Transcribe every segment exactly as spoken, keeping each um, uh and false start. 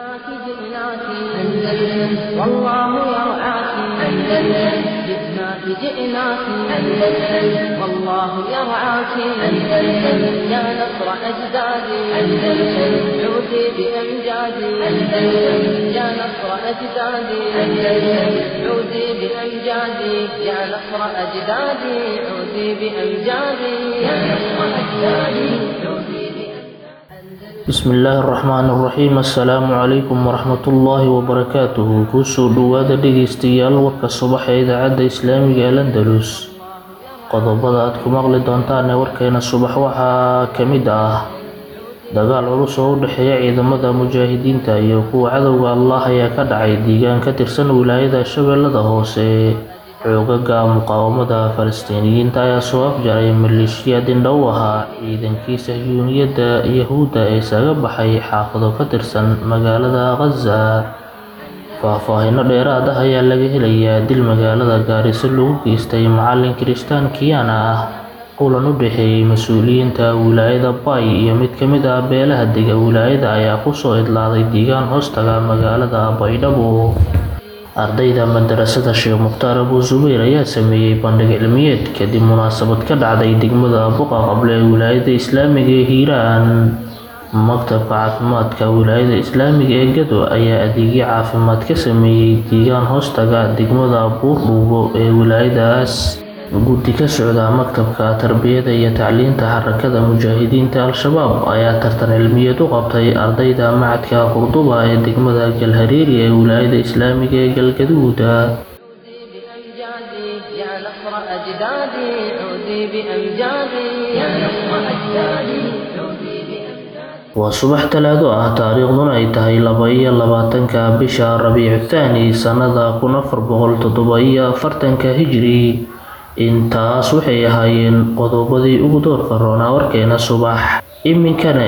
جئناك جئناك أندلس والله يرعاك أندلس جئناك جئناك أندلس والله يرعاك أندلس يا نصر أجدادي أندلس عودي بأمجادي أندلس يا نصر أجدادي أندلس عودي بأمجادي يا نصر أجدادي عودي بأمجادي يا نصر أجدادي عودي بسم الله الرحمن الرحيم السلام عليكم ورحمة الله وبركاته كوسو دوادا dhegeystayaal warka subax ee idaacada islaamiga ee Andalus qodobada aad ku maqli doontaan warkeena subax waxaa kamid ah dagaal culus oo u dhaxeeya ciidamada mujaahidiinta iyo kuwa cadawga Allah ayaa ka dhacay deegaan ka tirsan wilaayada Shabeellada Hoose xoogagga muqaawamada Falastiiniyiinta ayaa soo afjaray maleeshiyad indhow ahaa ciidankii Sahyuuniyadda Yahuudda ee isaga baxay xaafado ka tirsan magaalada Gaza faahfaahinno dheeraad ah ayaa laga helayaa dil magaalada Gaarisa lagu geystay macallin Kirishtaan Kiyana ah kulan u dhaxeeyay mas'uuliyiinta wilaayada Bay iyo mid ka mid ah beelaha dega wilaayada ayaa ku soo idlaaday deegaan hoostaga magaalada Baydhabo ardayda madrasada Sheekh Mukhtaar Abu Zubayr ayaa sameeyay bandhig cilmiyeed kadib munaasabad ka dhacday degmada Buqa Qable ee wilaayada Islaamiga ee Hiiraan maktabka caafimaadka wilaayada Islaamiga ee Gado ayaa adeegyo caafimaad ka sameeyay deegaan hoostaga degmada Buurdhuubo ee wilaayadaas guddi ka socda maktabka tarbiyada iyo tacliinta xarakada mujaahidiinta al-shabaab ayaa tartan cilmiyeed u qabtay ardayda macadka Qurduba ee degmada Galhareeri ee wilaayada Islaamiga ee Galgaduud يا نصر أجدادي عودي بأمجادي يا نصر أجدادي عودي بأمجادي waa subax talaado ah taariikhduna ay tahay laba iyo labaatanka bisha Rabiic Thani sanada kun afar boqol toddoba iyo afartanka hijri intaas waxay ahaayeen qodobadii ugu doorka roonaa warkeena subax iminkana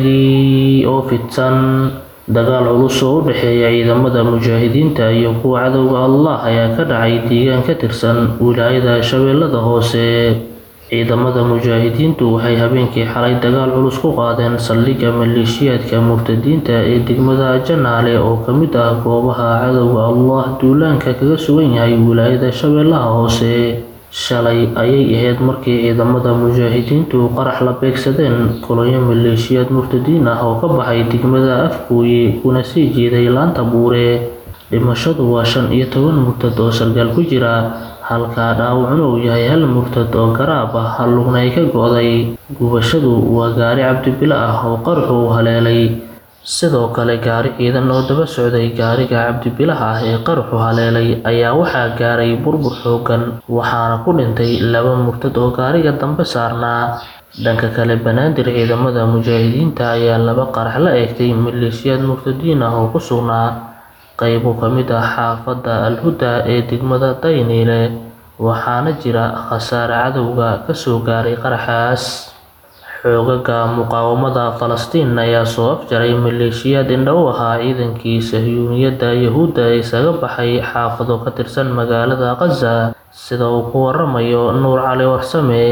isagii oo fidsan dagaal culus oo u dhaxeeya ciidamada mujaahidiinta iyo kuwa cadawga Allah ayaa ka dhacay deegaan ka tirsan wilaayada Shabeellada Hoose ciidamada mujaahidiintu waxay habeenkii xalay dagaal culus ku qaadeen saldhigga maleeshiyadka murtadiinta ee degmada Janaale oo ka mid ah goobaha cadawga Allah duulaanka kaga sugan yahay wilaayada Shabeellaha Hoose shalay ayay ahayd markii ciidamada mujaahidiintu qarax la beegsadeen kolonyo maleeshiyad murtadiin ah oo ka baxay degmada Afkuuye kuna sii jeeday laanta buure dhimashadu waa shan iyo toban murtad oo sargaal ku jira halka dhaawacuna uu yahay hal murtad oo garaab ah hal lugna ay ka go'day gubashadu waa gaari cabdibila ah oo qarxu u haleelay sidoo kale gaari ciidan oo daba socday gaariga cabdibilaha ah ee qarxu haleelay ayaa waxaa gaaray burbur xoogan waxaana ku dhintay laba murtad oo gaariga dambe saarnaa dhanka kale banaadir ciidamada mujaahidiinta ayaa laba qarax la eegtay maleeshiyad murtadiin ah oo ku sugnaa qaybo ka mid ah xaafadda Al-Huda ee degmada Dayniile waxaana jira khasaare cadawga ka soo gaaray qaraxaas xoogagga muqaawamada Falastiin ayaa soo afjaray maleeshiyad indhow ahaa ciidankii Sahyuuniyadda Yahuudda ee isaga baxay xaafado ka tirsan magaalada Gaza sida uu ku waramayo Nuur Cali Warsame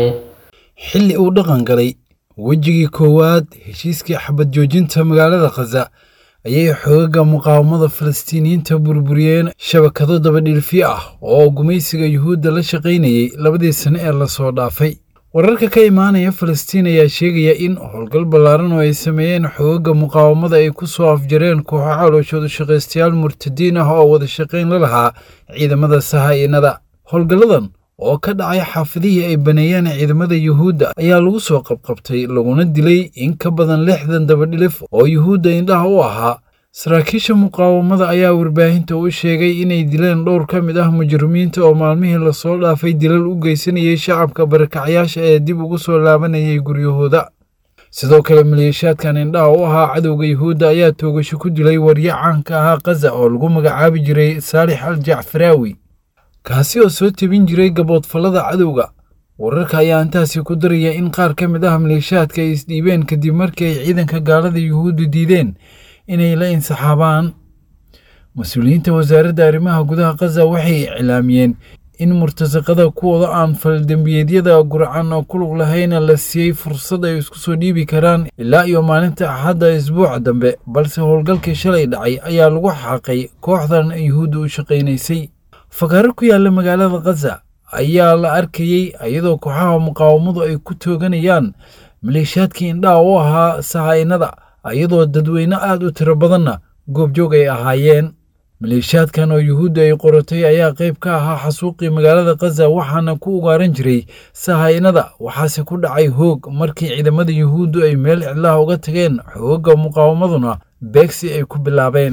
xilli uu dhaqan galay wajigii koowaad heshiiskii xabad joojinta magaalada Gaza ayay xoogagga muqaawamada Falastiiniyiinta burburiyeen shabakado daba dhilfi ah oo gumaysiga Yahuudda la shaqeynayay labadii sano ee la soo dhaafay wararka ka imaanaya Falastiin ayaa sheegaya in howlgal ballaaran oo ay sameeyeen xoogagga muqaawamada ay ku soo afjareen kooxo calooshooda shaqaystayaal murtadiin ah oo wada shaqeyn la lahaa ciidamada sahaynada howlgalladan oo ka dhacay xaafadihii ay baneeyeen ciidamada Yahuudda ayaa lagu soo qabqabtay laguna dilay in ka badan lixdan dabadhilif oo Yahuudda indhaha u ahaa saraakiisha muqaawamada ayaa warbaahinta u sheegay inay dileen dhowr ka mid ah mujrimiinta oo maalmihii la soo dhaafay dilal u geysanayay shacabka barakacayaasha ee dib ugu soo laabanayay guryahooda sidoo kale maleeshiyaadkan indhaha u ahaa cadowga Yahuudda ayaa toogasho ku dilay warya caanka ahaa Gaza oo lagu magacaabi jiray Saalix al-Jacfaraawi kaasi oo soo tabin jiray gaboodfalada cadowga wararka ayaa intaasi ku daraya in qaar ka mid ah maleeshiyaadka ay isdhiibeen kadib markii ay ciidanka gaalada Yahuuddu diideen inay la insaxaabaan mas'uuliyiinta wasaaradda arrimaha gudaha Gaza waxay iclaamiyeen in murtasaqada kuwooda aan faldembiyeedyada gurcan oo ku lug lahayna la siiyey fursad ay isku soo dhiibi karaan ilaa iyo maalinta axadda isbuuca dambe balse howlgalkii shalay dhacay ayaa lagu xaaqay kooxdan yuhuudda u shaqaynaysay fagaaro ku yaalla magaalada khaza ayaa la arkayey iyadoo kooxaha muqaawamadu ay ku tooganayaan maleeshiyaadkii indhaha u ahaa sahaynada iyadoo dadweyne aad u tiro badanna goobjoog ay ahaayeen maleeshiyaadkan oo yuhuudda ay qoratay ayaa qayb ka ahaa xasuuqii magaalada khaza waxaana ku ugaaran jiray sahaynada waxaase ku dhacay hoog markii ciidamada yuhuuddu ay meel cidlaha uga tageen xoogga muqaawamaduna beegsi ay ku bilaabeen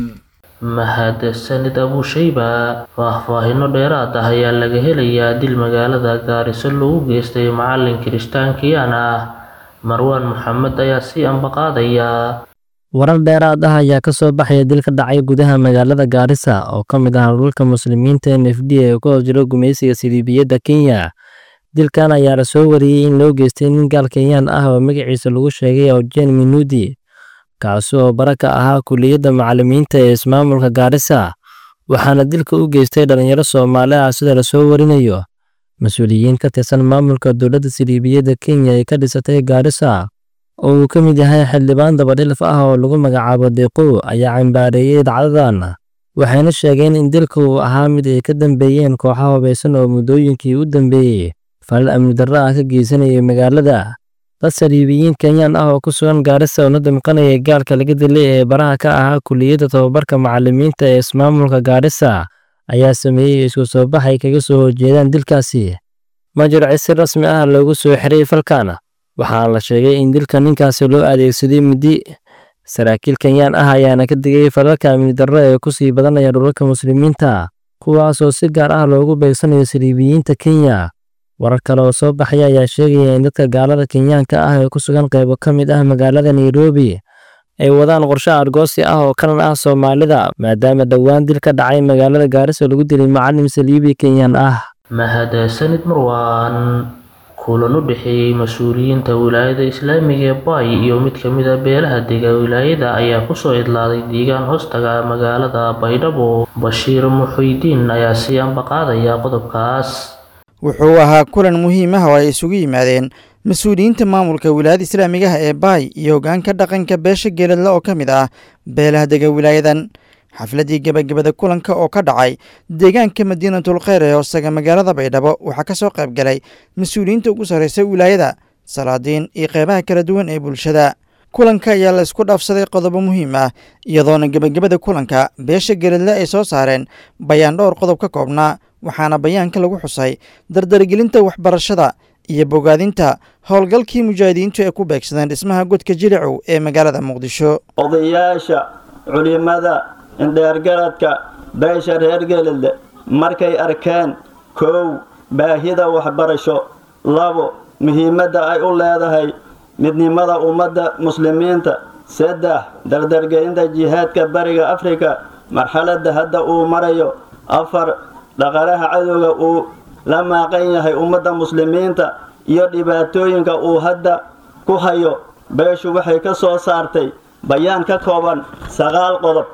mahadsanid abushayba faahfaahino dheeraad ah ayaa laga helayaa dil magaalada gaariso lagu geystay macalin kirishtaankiyan ah marwaan maxamed ayaa sii ambaqaadaya warar dheeraad ah ayaa ka soo baxaya dil ka dhacay gudaha magaalada Gaarisa oo ka mid ah dhulka muslimiinta N F D ee ku jira gumaysiga Siliibiyada Kenya. Dilkan ayaa la soo wariyay in loo geystay nin gaal Kenyan ah oo magaciisa lagu sheegay Ojen Minudi, kaas oo baraka ahaa kulliyadda macallimiinta ee ismaamulka Gaarisa, waxaana dilka u geystay dhalinyaro Soomaali ah sida la soo warinayo. Mas'uuliyiin ka tirsan maamulka dowladda Siliibiyada Kenya ee ka dhisatay Gaarisa oo uu ka mid yahay xildhibaan dabadhilaf ah oo lagu magacaabo Deeqo ayaa cambaareeyay dhacdadan, waxayna sheegeen in dilku uu ahaa mid ay ka dambeeyeen kooxo hubeysan oo muddooyinkii u dambeeyay falal amni darro ah ka geysanayay magaalada. Dad Siliibiyiin Kenyan ah oo ku sugan Gaarisa oo damqanaya gaalka laga dilay ee baraha ka ahaa kulliyadda tababarka macallimiinta ee ismaamulka Gaarisa ayaa sameeyay isku soo bax ay kaga soo horjeedaan dilkaasi. Ma jiro cid si rasmi ah loogu soo xiray falkan, waxaa la sheegay in dilka ninkaasi loo adeegsaday midi. Saraakiil Kenyan ah ayaana ka digay falalka amni darro ee ku sii badanaya dhulalka muslimiinta, kuwaas oo si gaar ah loogu beegsanayo Siliibiyiinta Kenya. Warar kale oo soo baxaya ayaa sheegaya in dadka gaalada Kenyaanka ah ee ku sugan qaybo ka mid ah magaalada Nairobi ay wadaan qorshe argoosi ah oo kalan ah Soomaalida, maadaama dhowaan dil ka dhacay magaalada Gaarisa lagu dilay macallin Siliibi Kenyan ah. mahadsanid marwaan kulan u dhexeeyay mas'uuliyiinta wilaayada Islaamiga ee Bay iyo mid ka mid ah beelaha dega wilaayada ayaa ku soo idlaaday deegaan hoostaga magaalada Baydhabo. Bashiir Muxuudiin ayaa sii ambaqaadaya qodobkaas. wuxuu ahaa kulan muhiim ah oo ay isugu yimaadeen mas'uuliyiinta maamulka wilaayada Islaamiga ee Bay iyo hoggaanka dhaqanka beesha geeladla oo ka mid ah beelaha dega wilaayadan. xafladii gabagabada kulanka oo ka dhacay deegaanka Madiinatul Khayr ee hoostaga magaalada Baydhabo waxaa ka soo qayb galay mas'uuliyiinta ugu sarreeya wilaayada, salaadiin iyo qaybaha kala duwan ee bulshada. kulanka ayaa la isku dhaafsaday qodobo muhiim ah iyadoona gabagabada kulanka beesha geeladle ay soo saareen bayaan dhowr qodob ka koobnaa, waxaana bayaanka lagu xusay dardargelinta waxbarashada iyo bogaadinta howlgalkii mujaahidiintu ee ku beegsadeen dhismaha godka Jilicow ee magaalada Muqdisho. odayaasha culimada indheergaradka beesha reer geeladle markay arkeen kow baahida waxbarasho, labo muhiimadda ay u leedahay midnimada ummadda muslimiinta, saddex dardargelinta jihaadka bariga Afrika marxaladda hadda uu marayo, afar dhaqaalaha cadowga uu la maaqan yahay ummadda muslimiinta iyo dhibaatooyinka uu hadda ku hayo. beeshu waxay ka soo saartay bayaan ka kooban sagaal qodob.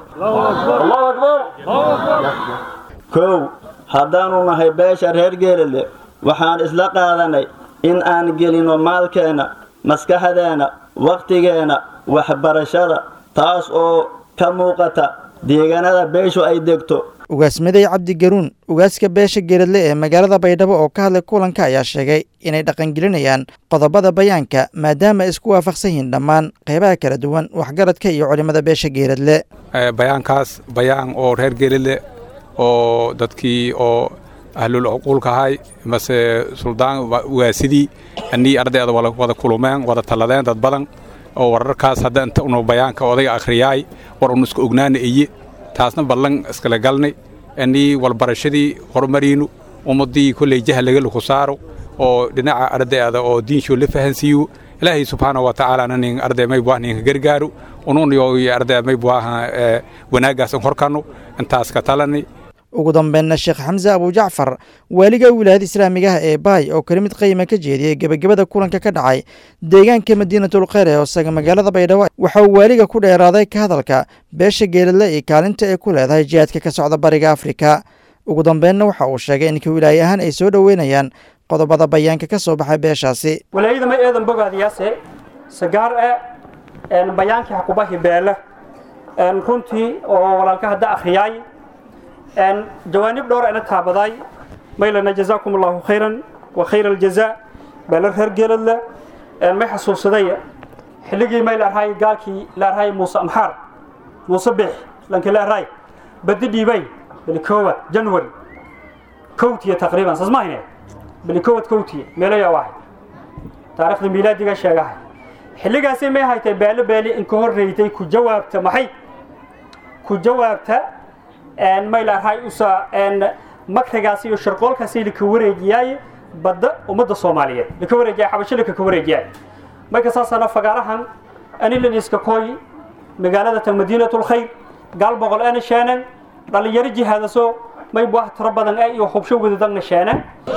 kow haddaanu nahay beesha reer geeladle waxaan isla qaadanay in aan gelino maalkeena, maskaxdeena, waqtigeena waxbarashada, taas oo ka muuqata deegaanada beeshu ay degto. ugaasmaday Cabdi Garuun ugaaska beesha geeladle ee magaalada Baydhabo oo ka hadlay kulanka ayaa sheegay inay dhaqangelinayaan qodobada bayaanka maadaama isku waafaqsan yihiin dhammaan qaybaha kala duwan waxgaradka iyo culimada beesha geeladle. bayaankaas bayaan oo reer geeladle oo dadkii oo ahlul uquulka ahay mase suldaan waasidii annii ardayda wada kulumeen wada taladeen dad badan oo wararkaas hadda inta unu bayaanka odayga akhriyay war unu isku ognaana iye taasna ballan iskala galnay annii walbarashadii horumariinu ummadii kulley jahliga lagu saaro oo dhinaca ardayda oo diinsho la fahansiiyo ilaahay subxaanahu wa ta'aala nin arday may baahan in gargaaro unuun iyo arday may baahan wanaagaas horkano intaas ka talani. ugu dambeynna Sheekh Xamza Abu Jacfar waliga wilaayada Islaamiga ee Bay oo kalimad qiimo ka jeediyay gabagabada kulanka ka dhacay deegaanka Madiinatul Khayr ee hoostaga magaalada Baydhabo waxa uu waliga ku dheeraaday ka hadalka beesha geeladle ee kaalinta ay ku leedahay jihaadka ka socda bariga Afrika. ugu dambeynna waxa uu sheegay in ka wilaaye ahaan ay soo dhoweynayaan qodobada bayaanka ka soo baxay beeshaasi walaayada ma eedan bogaadiyaase sagaar ee bayaankii xakubahi beele runtii oo walaalka hadda akhriyay jawaanib dhowr ana taabaday maylana jazaakum allahu khayran wa khayra aljazaa beele reer geeladle ma xasuusaday xilligii mayl arhay gaalkii la arhay muuse amxaar muuse bix lanka la arhay badi dhiibay bilkoowa january kowtiya taqriiban sasmaahine bilkowad kowtiya meelaya wahay taariikhda miilaadiga sheegahay xilligaasi ma haytay beele beele in ka horreeyay ku jawaabta maxay ku jawaabta aan mayl arhay usa aan makrigaasi iyo sharqoolkaasi ka wareegiyay badda ummadda Soomaaliyeed ka wareegiyay xabashada ka wareegiyay marka saasana fagaarahan anilin iska kooy magaalada tan Madiinatul Khayr gal boqol ana shaanan dhalinyaro jihaadaso may baa tar badan ay iyo xubsho wadadan shaanan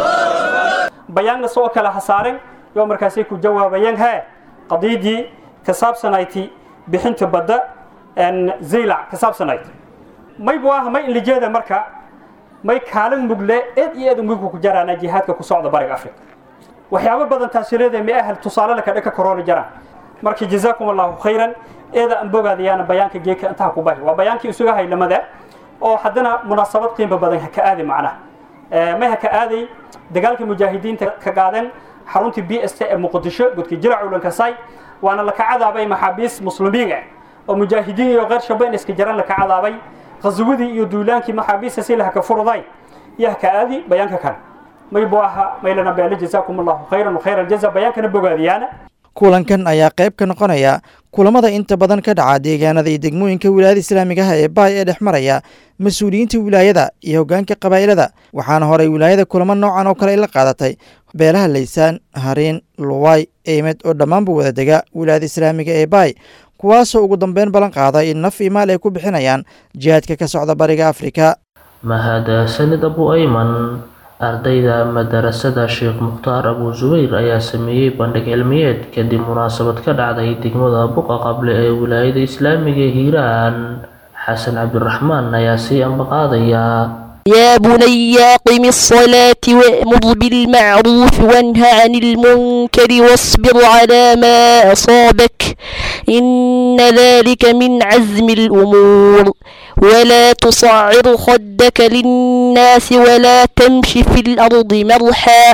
bayaanna soo kala hasaarin iyo markaasay ku jawaabayeen ha qadiidii ka saabsanayti bixinta badda aan zeyla ka saabsanayti may baa may in lijeeda marka may kaalin mugle eed iyo eed mugu ku jaraana jihaadka ku socda bariga Afrika waxyaabo badan taasireed ma ahal tusaale la ka dhaka korona jaraan markii jazaakum allahu khayran eeda aan bogaadiyana bayaanka geeka inta ku baahi waa bayaankii isuga haylamada oo hadana munaasabad qiimo badan ka aadi macna ee ma ka aadi dagaalka mujaahidiinta ka qaadan xaruntii B S T ee Muqdisho godkii jiraac ulanka say waana la ka cadaabay maxaabiis muslimiin oo mujaahidiin iyo qeyr shabeyn iska jaran la ka cadaabay qaswadii iyo duulaankii maxaabiista si la ka furday yaa ka aadi bayaanka kan may booha maylana beele jazaakum allahu khayran wa khayra aljazaa bayaankana bogaadiyana kulankan ayaa qayb ka noqonaya kulamada inta badan ka dhaca deegaanada iyo degmooyinka wilaayada islaamiga ah ee baay ee dhex maraya mas-uuliyiinta wilaayada iyo hoggaanka qabaa'ilada waxaana horay wilaayada kulamo noocan oo kale ay la qaadatay beelaha Laysaan Hariin Luway Eemed oo dhammaanba wada dega wilaayada islaamiga ee baay kuwaasoo ugu dambeyn ballan qaaday in naf iyo maal ay ku bixinayaan jihaadka ka socda bariga Afrika mahadsanid Abu Ayman ardayda madarasada Sheekh Mukhtaar Abu Zubayr ayaa sameeyay bandhig cilmiyeed kadib munaasabad ka dhacday degmada Buqa Qable ee wilaayada islaamiga ee Hiiraan Xasan Cabdiraxmaan ayaa si ambaqaadaya يا بني قم الصلاة وأمر بالمعروف وانهى عن المنكر واصبر على ما أصابك إن ذلك من عزم الأمور ولا تصعر خدك للناس ولا تمش في الأرض مرحا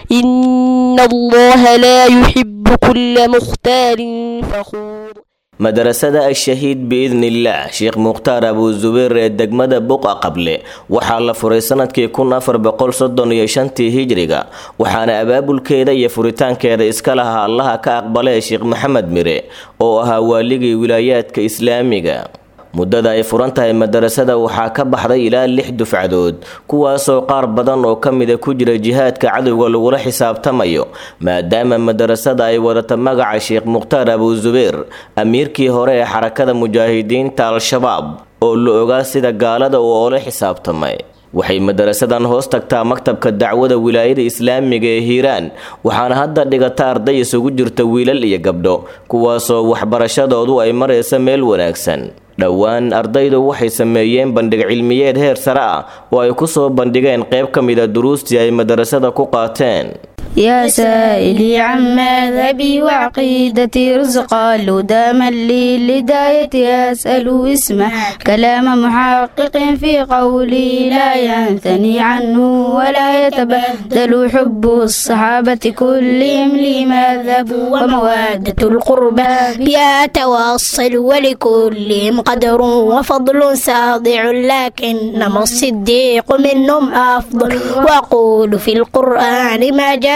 إن الله لا يحب كل مختال فخور madarasada al-shahiid biidnillaah sheekh mukhtaar abu zubayr ee degmada buqa qable waxaa la furay sanadkii kun afar boqol soddon iyo shantii hijriga waxaana abaabulkeeda iyo furitaankeeda iska lahaa allaha ka aqbalay sheekh maxamed mire oo ahaa waaligii wilaayaadka islaamiga muddada ay furan tahay madarasada waxaa ka baxday ilaa lix dufcadood kuwaasoo qaar badan oo ka mida ku jira jihaadka cadowga lagula xisaabtamayo maadaama madarasada ay wadata magaca sheekh mukhtaar abu zubayr amiirkii hore ee xarakada mujaahidiinta al-shabaab oo la ogaa sida gaalada uu oola xisaabtamay waxay madarasadan hoos tagtaa maktabka dacwada wilaayada islaamiga ee Hiiraan waxaana hadda dhigata arday isugu jirta wiilal iyo gabdho kuwaasoo waxbarashadoodu ay maraysa meel wanaagsan dhowaan ardaydu waxay sameeyeen bandhig cilmiyeed heer sare ah oo ay ku soo bandhigeen qayb ka mid ah duruustii ay madarasada ku qaateen يا سائلي عن مذهبي وعقيدتي رزق الهدى من لي للهداية أسأل اسمع كلام محقق في قولي لا ينثني عنه ولا يتبدل حب الصحابة كلهم لي مذهب ومودة القربى بها أتواصل ولكلهم قدر وفضل ساضع لكنما الصديق منهم أفضل وأقول في القرآن ما جاء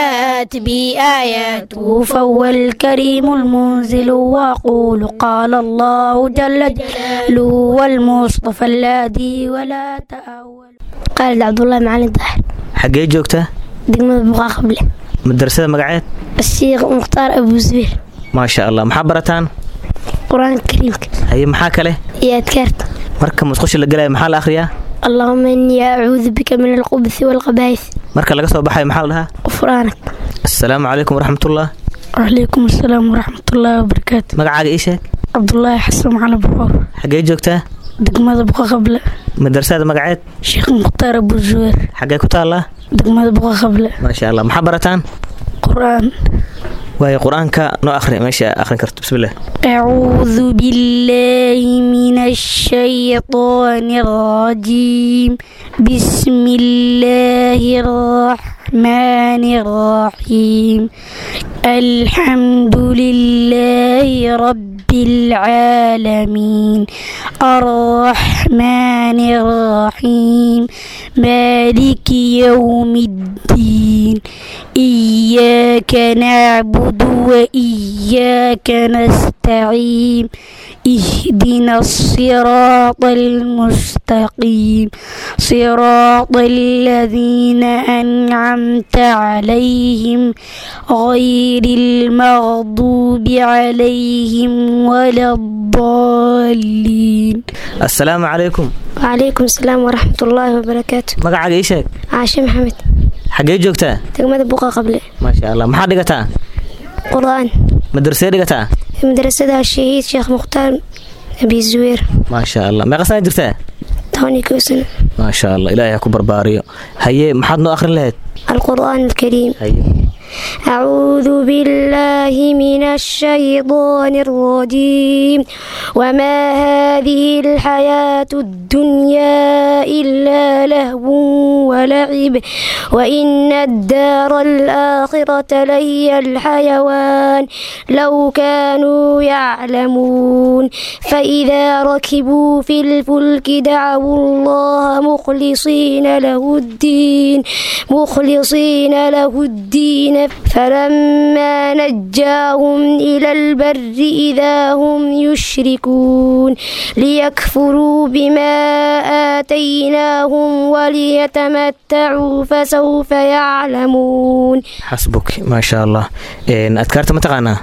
بآياته فهو الكريم المنزل وأقول قال الله جل جلاله والمصطفى الذي ولا تأول قال عبد الله معلم طاهر حقي جوكته دقمة بقى قبله مدرسة مقعد الشيخ مختار أبو زبير ما شاء الله محبرتان قرآن الكريم هي محاكلة يا تكرت مركب مسخش اللي قلها محل آخرية اللهم إني أعوذ بك من الخبث والخبائث مركب لقى صوب بحي محلها غفرانك السلام عليكم ورحمة الله وعليكم السلام ورحمة الله وبركاته مقعد إيشك عبد الله حسن على بحور حقي جوكته دقمة بقى قبله madrasada magaceed sheekh mukhtaar abu zubeer xagee ku taallaa degmada buqa qable maasha allah maxaa barataan qur'aan waayo qur-aanka noo akhri meesha akhrin karto bismillah أعوذ بالله من الشيطان الرجيم بسم الله الرحمن الرحيم الحمد لله رب العالمين الرحمن الرحيم مالك يوم الدين إياك نعبد وإياك نستعين اهدنا الصراط المستقيم صراط الذين أنعمت عليهم غير المغضوب عليهم ولا الضالين. السلام عليكم. وعليكم السلام ورحمة الله وبركاته. magacaaga ii sheeg. عاشي محمد. xagee joogtaa? degmada buqa qable. maasha allah maxaa dhigataa? qur'aan. madrasee dhigataa? madrasada shahiid sheekh mukhtaar abi zubeer. maasha allah meeqa sana jirtaa? toban iyo kow sano. maasha allah ilaahay ha ku barbaariyo. haye maxaad noo akhrin lahayd? القرآن الكريم. haye أعوذ بالله من الشيطان الرجيم وما هذه الحياة الدنيا إلا لهو ولعب وإن الدار الآخرة لهي الحيوان لو كانوا يعلمون فإذا ركبوا في الفلك دعوا الله مخلصين له الدين مخلصين له الدين فلما نجاهم إلى البر إذا هم يشركون ليكفروا بما آتيناهم وليتمتعوا فسوف يعلمون. حسبك ما شاء الله. أذكرت متقنا؟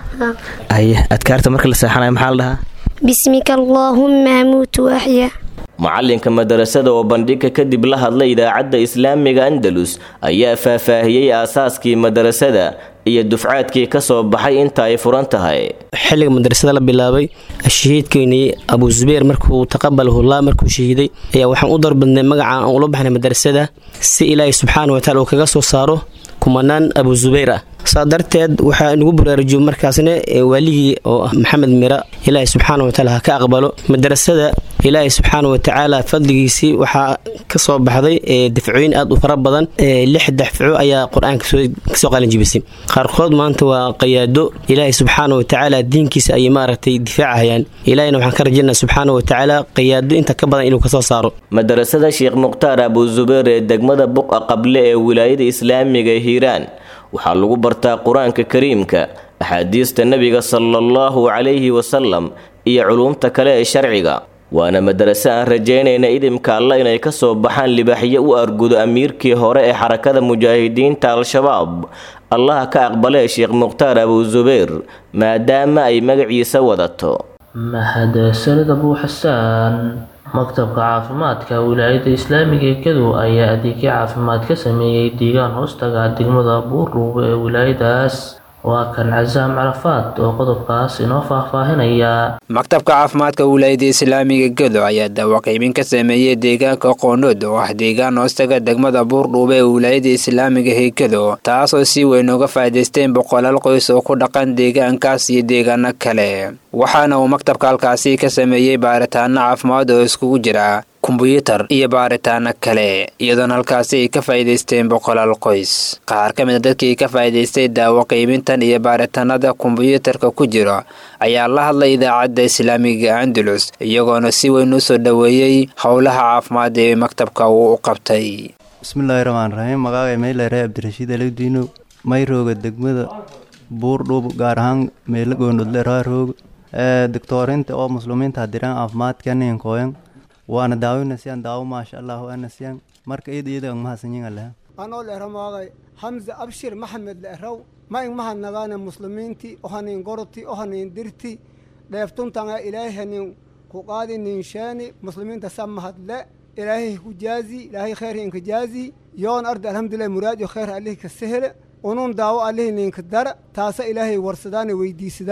أي أذكرت مركز الساحة محل لها. بسمك اللهم أموت وأحيا. macalinka madarasada oo bandhigka kadib la hadlay idaacadda islaamiga andalus ayaa faahfaahiyey aasaaskii madarasada iyo dufcaadkii ka soo baxay inta ay furan tahay. xilliga madrasada la bilaabay shahiidkeeni Abu Zubeer markuu taqabbalahu Allah markuu shahiiday ayaa waxaan u darbadnay magaca aan ula baxnay madrasada si Ilaahay subhanahu wa ta'ala uu kaga soo saaro kumanaan Abu Zubeer ah. sadarteed waxa inagu baraarujiyay markaasna waaligii oo Maxamed Mira Ilaahay subhanahu wa ta'ala ka aqbalo madrasada Ilaahay subhanahu wa ta'ala fadligiisi waxa ka soo baxday dafcooyin aad u fara badan lix dafco ayaa quraanka soo qalin jibisay qaarkood maanta waa qiyaado Ilaahay subhanahu wa ta'ala diinkiisa ay maaragtay difaacayaan Ilaahayna waxaan ka rajaynayaa subhanahu wa ta'ala qiyaado inta ka badan inuu ka soo saaro. madrasada Sheekh Mukhtaar Abu Zubeer ee degmada Buqa Qable ee wilaayada Islaamiga Hiiraan waxaa lagu bartaa quraanka kariimka axaadiista nabiga sallallahu alayhi wasallam iyo culumta kale ee sharciga waana madrasa aan rajaynayna idimka Allah inay ka soo baxaan libaxiye u argudo amiirkii hore ee xarakada mujaahidiinta al-shabaab Allah ka aqbalay Sheekh Mukhtaar Abu Zubeer maadaama ay magaciisa wadato. mahadsanid Abu Xasaan. maktabka caafimaadka wilaayada islaamiga ee Gedo ayaa adeegyo caafimaad ka sameeyay deegaan hoostaga degmada Buurruub ee wilaayadaas. waa kan Cazaam Carafaad oo qodobkaas inoo faahfaahinaya. maktabka caafimaadka wilaayada islaamiga Gedo ayaa daawo qiimin ka sameeyay deegaanka Qoonod oo ah deegaan hoostaga degmada Buurruub ee wilaayada islaamiga ee Gedo taasoo si weyn uga faa'iideysteen boqolaal qoys oo ku dhaqan deegaankaas iyo deegaano kale. waxaana uu maktabka halkaasi ka sameeyay baaritaano caafimaad oo iskugu jira kumbuyuutar iyo baaritaano kale iyadoo halkaasi ay ka faa'iideysteen boqolaal qoys. qaar ka mid ah dadkii ka faa'iideystay daawo qiimintan iyo baaritaanada kumbuyuutarka ku jira ayaa la hadlay idaacadda islaamiga Andalus iyagoona si weyn u soo dhaweeyay howlaha caafimaad ee maktabka uu u qabtay. bismillaahi rahmaani rahiim. magacay Meelay Abdirashiid Alawdiino mayrooga degmada Buurdhuub gaar ahaan meel goonod le roog ee doctorinta oo muslimiinta hadiraan caafimaadka nin kooyan waana daawina si aan daawo ma sha Allah ana siyan marka iyada ma hasanyin Allah anoo le ramagay Hamza Abshir Maxamed le raw ma in ma nagaana muslimiinti oo hanin goroti oo hanin dirti dheeftunta ilaahay ku qaadinin shaani muslimiinta samahad le ilaahay ku jaazi ilaahay khayrin ka jaazi yoon arda alhamdulillah muraad iyo khayr Allah ka sahla unun daawo Allah ninka dar taasa ilaahay warsadaan weydiisadaan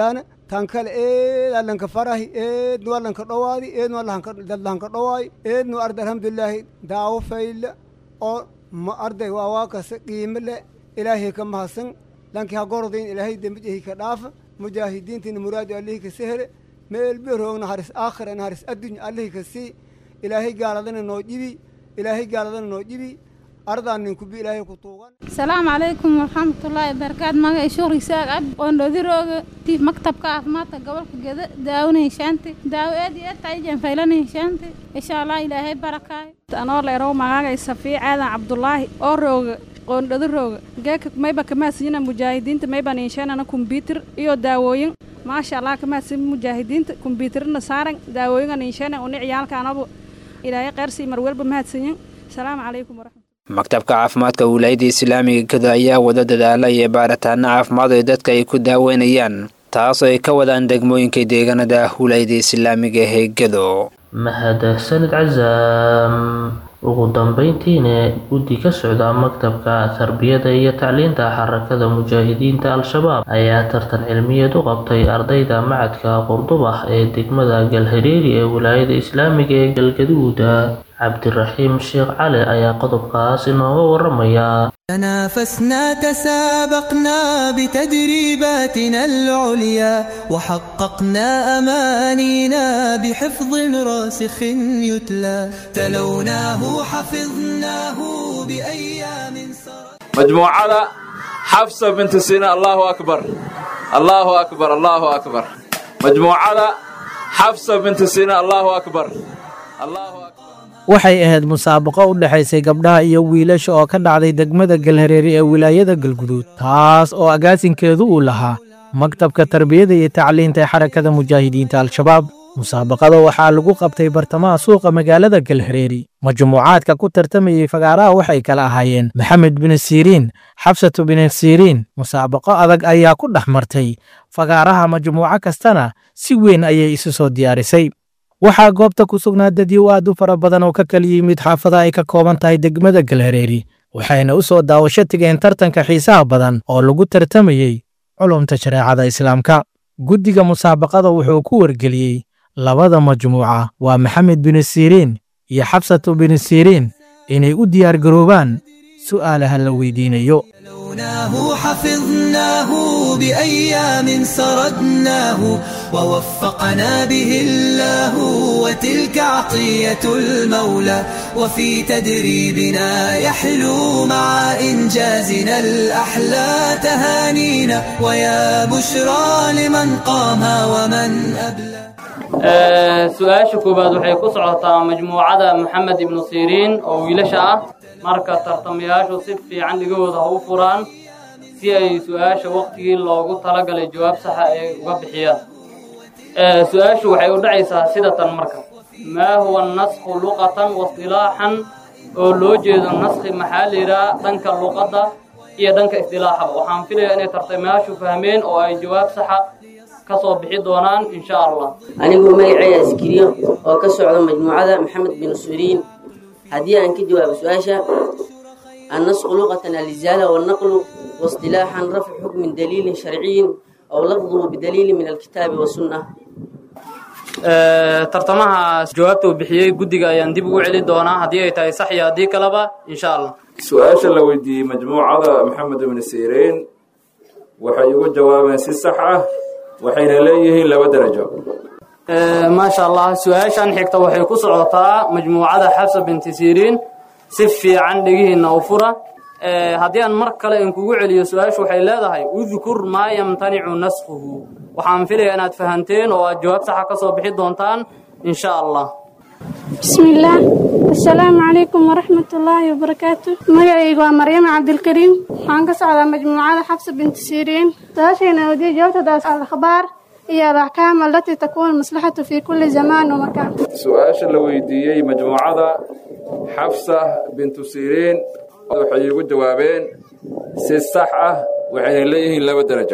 tan kale eed allanka farahi eednu allanka dhowaadi eednu dadlahanka dhowaay eednu arday alhamdulilaahi daawo fayla oo ma arday waa waa kase qiimo le ilaahay ka mahadsan lankii ha gorodayn ilaahay dembijahi ka dhaafa mujaahidiintiina muraadu allihii ka sehele meel beroogna haris aakhira na haris addunya allihii ka sii ilaahay gaaladana noo jibi ilaahay gaaladana noo jibi ardaan ninku bi ilaahay ku tuugan السلام عليكم ورحمة الله وبركاته ما شغل ساق عب وندي روج تي مكتب كعفمات قبل كده داوني شانتي داو أدي أتعجن فيلاني شانتي إن شاء الله إلهي بركة أنا والله رو معاك السفي عاد عبد الله أوروج وندي روج جاك ما يبقى كمان سينا مجاهدين ما يبقى نيشان أنا كمبيوتر إيو داوين ما شاء الله كمان سين مجاهدين كمبيوتر نصارن داوين نيشان ونعيال كانوا أبو إلهي قرسي مرويل بمهات سنين السلام عليكم ورحمة maktabka caafimaadka wilaayada islaamiga gedo ayaa wada dadaala iyo baaritaano caafimaad oo dadka ay ku daaweynayaan taas oo ay ka wadaan degmooyinka deegaanada wilaayada islaamiga ee gedo mahadsanid cazaam ugu dambeyntiina guddi ka socda maktabka tarbiyada iyo tacliinta xarakada mujaahidiinta al-shabaab ayaa tartan cilmiyeed u qabtay ardayda macadka qurdubah ee degmada galhareeri ee wilaayada islaamiga ee galgaduud cabdiraxiim sheekh cali ayaa qodobkaas inooga waramaya تنافسنا تسابقنا بتدريباتنا العليا وحققنا أمانينا بحفظ راسخ يتلى تلوناه حفظناه بأيام سرت مجموعة حفصة بنت سينا الله أكبر الله أكبر الله أكبر مجموعة حفصة بنت سينا الله أكبر الله أكبر waxay ahayd musaabaqo u dhaxaysay gabdhaha iyo wiilasha oo ka dhacday degmada galhareeri ee wilaayada galguduud taas oo agaasinkeedu uu lahaa maktabka tarbiyada iyo tacliinta ee xarakada mujaahidiinta al-shabaab musaabaqada waxaa lagu qabtay bartamaha suuqa magaalada galhareeri majmuucaadka ku tartamayay fagaaraha waxay kala ahaayeen maxamed bin siriin xabsatu bin siriin musaabaqo adag ayaa ku dhex martay fagaaraha majmuuco kastana si weyn ayay isu soo diyaarisay waxaa goobta ku sugnaa dadyo aad u fara badan oo ka kala yimid xaafada ay ka kooban tahay degmada galhareeri waxayna u soo daawasho tigeen tartanka xiisaha badan oo lagu tartamayey culumta shareecada islaamka guddiga musaabaqada wuxuu ku wargeliyey labada majmuuca waa maxamed bin siriin iyo xabsatu bin siriin inay u diyaar garoobaan su'aalaha la weydiinayo تلوناه حفظناه بأيام سردناه ووفقنا به الله وتلك عطية المولى وفي تدريبنا يحلو مع إنجازنا الأحلى تهانينا ويا بشرى لمن قام ومن أبلى su-aasha koobaad waxay ku socotaa majmuucada maxamed ibnu siriin oo wiilasha ah marka tartamayaashu si fiican dhigahooda ha u furaan si ay su-aasha waqtigii loogu talagalay jawaab saxa ay uga bixiyaan su-aashu waxay u dhacaysaa sida tan marka maa huwa naskhu luqatan waistilaaxan oo loo jeedo naskhi maxaa la yidhaha dhanka luqadda iyo dhanka istilaaxaba waxaan filayaa inay tartamayaashu fahmeen oo ay jawaab saxa kasoo bixi doonaan insha allah anigoo magacayga askiriyo oo ka socda majmuucada maxamed bin siriin haddii aan ka jawaabo su-aasha annasqu luqatan alizala wannaqlu waistilaaxan rafcu xukmin daliilin sharciyin aw lafduhu bidaliilin min alkitaabi wasunna tartamahaas jawaabta uu bixiyey guddiga ayaan dib ugu celi doonaa haddii ay tahay sax iyo haddii kaleba insha allah su-aasha la weydiiyey majmuucada maxamed ibn siriin waxay ugu jawaabeen si sax ah waxayna leeyihiin laba darajo maasha allah su-aashan xigta waxay ku socotaa majmuucada xabsa binti siriin si fiican dhegihiina u fura haddii aan mar kale in kugu celiyo su-aashu waxay leedahay udkur maa yamtanicu naskhuhu waxaan filaya inaad fahanteen oo aad jawaab saxa ka soo bixi doontaan insha allah بسم الله السلام عليكم ورحمة الله وبركاته مجاي مريم عبد الكريم حنقص على مجموعة حفصة بنت سيرين تاشينا ودي جوابت داس الأخبار هي الأحكام التي تكون مصلحة في كل زمان ومكان سؤال لو يديي مجموعة حفصة بنت سيرين waxay ugu jawaabeen si sax ah waxay leeyihiin laba darajo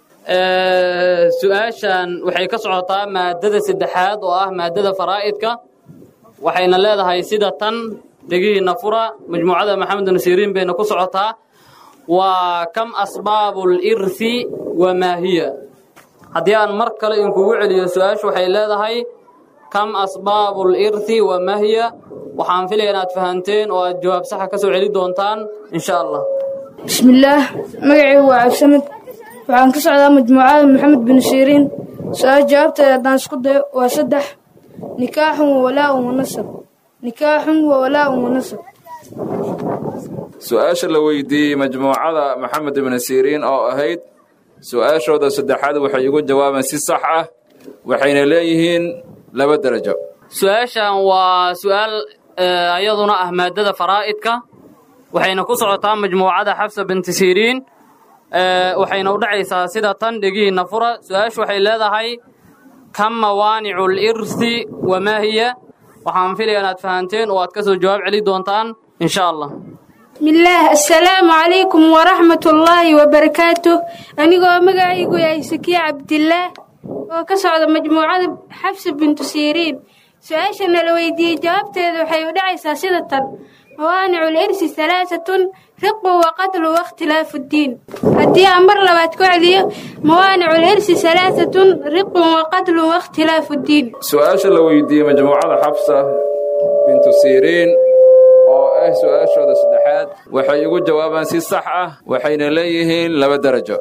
su-aashan waxay ka socotaa maadada saddexaad oo ah maadada faraa'idka waxayna leedahay sida tan degihiina fura majmuucada maxamed bin siriin bayna ku socotaa waa kam asbaabu lirthi wamaa hiya haddii aan mar kale inkugu celiyo su-aashu waxay leedahay kam asbaabu lirthi wa mahya waxaan filaya inaad fahanteen oo aad jawaab saxa ka soo celi doontaan insha allah bismillaah magacaygu waa cabdisamid waxaan ka socdaa majmuucada maxamed bin siiriin su-aal jawaabteeda haddaan isku dayo waa saddex nikaaxun wa walaa'un wa nasab nikaaxun wa walaa'un wa nasab su-aasha la weydiiyey majmuucada maxamed ibn siiriin oo ahayd su-aashooda saddexaad waxay ugu jawaabeen si sax ah waxayna leeyihiin laba darajo su-aashan waa su-aal iyaduna ah maadada faraa'idka waxayna ku socotaa majmuucada xafsa binti siiriin waxayna u dhacaysaa sida tan dhegihiinna fura su-aashu waxay leedahay kam mawaanicu lirthi wamaa hiya waxaan filaya inaad fahanteen oo aad ka soo jawaab celi doontaan insha allah bismillaah assalaamu calaykum waraxmatullaahi wabarakaatuh anigoo magacaygu yahay sakiya cabdillaah oo ka socda majmuucada xafsa bintu siiriin su-aasha nala weydiiyey jawaabteeda waxay u dhacaysaa sida tan mawaanicu lirsi halaaatun riqu wa qatlu wakhtilaafu ddiin haddii aan mar labaad ku celiyo mawaanicu lirsi halaaatun riqun wa qatlu wakhtilaafu ddiin su-aasha la weydiiyey majmuucada xafsa bintu siiriin oo ah su-aashooda saddexaad waxay ugu jawaabaan si sax ah waxayna leeyihiin laba darajo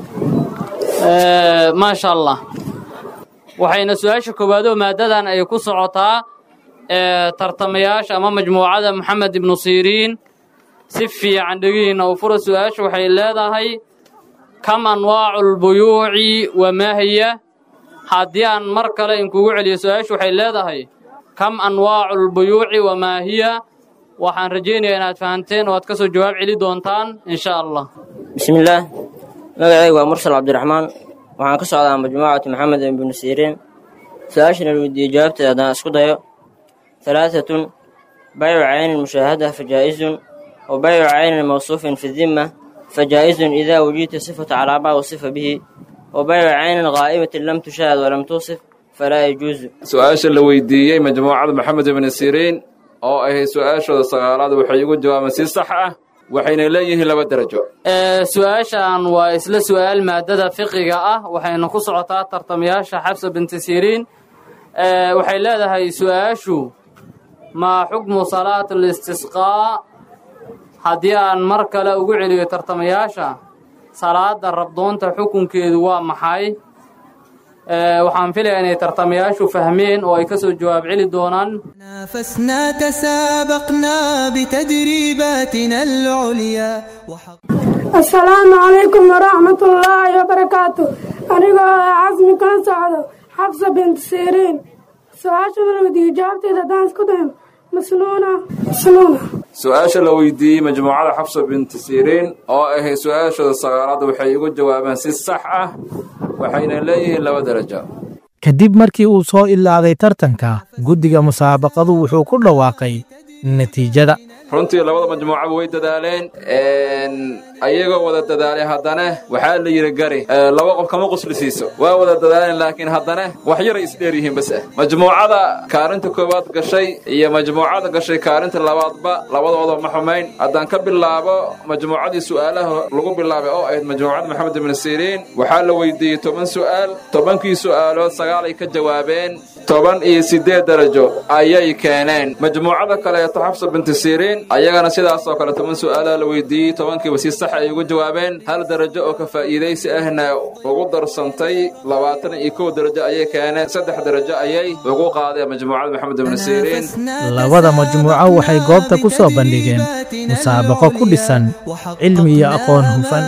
maasha allah waxayna su-aasha koowaad oo maadadan ay ku socotaa tartamayaasha ama majmuucada maxamed ibnu siiriin si fiican dhegihiinna u fura su-aasha waxay leedahay kam anwaacu lbuyuuci wamaa hiya haddii aan mar kale inkugu celiyo su-aasha waxay leedahay kam anwaacu lbuyuuci wamaa hiya waxaan rajaynayaa inaad fahanteen oo aad ka soo jawaab celi doontaan insha allah bismillaah magacaygu waa mursal cabdiraxmaan waxaan ka socdaa majmuucatu maxamed ibnu siiriin su-aashana la weydiiyey jawaabteeda haddaan isku dayo halaaatun baycu caynin mushaahada fajaa'izun wa baycu caynin mawsuufin fi dimma fajaa'izun idaa wujidta sifata calaabaa wasifa bihi wa baycu caynin qaa'imatin lam tushaahad walam tuusif falaa yajuuzu su-aasha la weydiiyey majmuucada maxamed ibnu siiriin oo ahayd su-aashooda sagaalaad waxay ugu jawaabeen si sax ah waxayna leeyihiin laba darajo su-aashan waa isla su-aal maadada fiqiga ah waxayna ku socotaa tartamayaasha xafsa binti siiriin waxay leedahay su-aashu maa xukmu salaat listisqaa haddii aan mar kale ugu celiyo tartamayaasha salaada rabdoonta xukunkeedu waa maxay waxaan filayaa inay tartamayaashu fahmeen oo ay ka soo jawaab celi doonaan نافسنا تسابقنا بتدريباتنا العليا السلام عليكم ورحمة الله وبركاته أنا عزمي كان سعد حفصة بنت سيرين سؤال شنو ودي جابتي إذا دانس كدهم مسنونة مسنونة su-aasha la weydiiyey majmuucada xafsa binti siiriin oo ahayd su-aashooda sagaalaad waxay ugu jawaabeen si sax ah waxayna leeyihiin laba darajo kadib markii uu soo ilaaday tartanka guddiga musaabaqadu wuxuu ku dhawaaqay natiijada runtii labada majmuucaba way dadaaleen ayagoo wada dadaalay haddana waxaa la yidhi gari laba qof kama quslisiiso waa wada dadaaleen laakiin haddana wax yaray isdheer yihiin bas ah majmuucada kaarinta koowaad gashay iyo majmuucada gashay kaarinta labaadba labadooda ma xumayn haddaan ka bilaabo majmuucadii su'aalaha lagu bilaabay oo ahayd majmuucada maxamed ibn siiriin waxaa la weydiiyey toban su'aal tobankii su'aalood sagaalay ka jawaabeen toban iyo siddeed darajo ayay keeneen majmuucada kaleeto xafsa binti siiriin ayagana sidaas oo kale toban su'aalaha la weydiiyey tobankiiba si sax ay ugu jawaabeen hal darajo oo ka faa'iidaysi ahna ugu darsantay labaatan iyo kow darajo ayay keeneen saddex darajo ayay ugu qaadeen majmuucada maxamed ibn siiriin labada majmuuco waxay goobta ku soo bandhigeen musaabaqo ku dhisan cilmi iyo aqoon hufan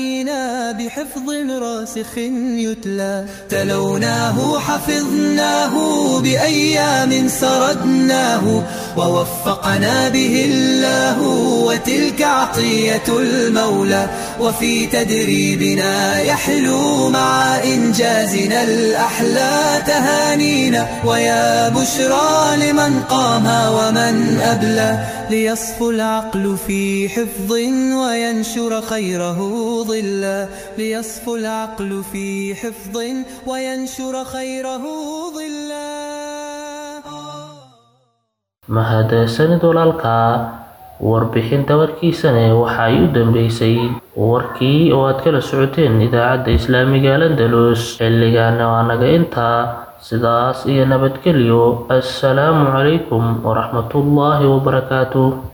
بحفظ راسخ يتلى تلوناه حفظناه بأيام سردناه ووفقنا به الله وتلك عطية المولى وفي تدريبنا يحلو مع إنجازنا الأحلى تهانينا ويا بشرى لمن قام ومن أبلى ليصفو العقل في حفظ وينشر خيره ظلا ليصفو العقل في حفظ وينشر خيره ظلا mahadsanid walaalka warbixinta warkiisana waxay u dambeysay warkii oo aad kala socoteen idaacadda islaamiga Al-Andalus xilligaana waa naga intaa sidaas iyo nabadgelyo assalaamu calaykum waraxmatullaahi wabarakaatuh